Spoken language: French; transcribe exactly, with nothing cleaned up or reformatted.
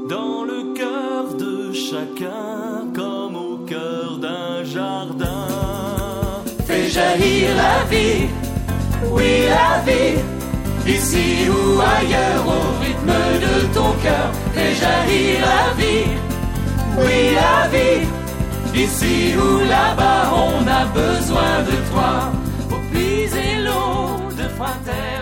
dans le cœur de chacun, comme au cœur d'un jardin. Fais jaillir la vie, oui la vie, ici ou ailleurs, au rythme de ton cœur. Fais jaillir la vie, oui la vie, ici ou là-bas, on a besoin de toi pour puiser l'eau de fraternité.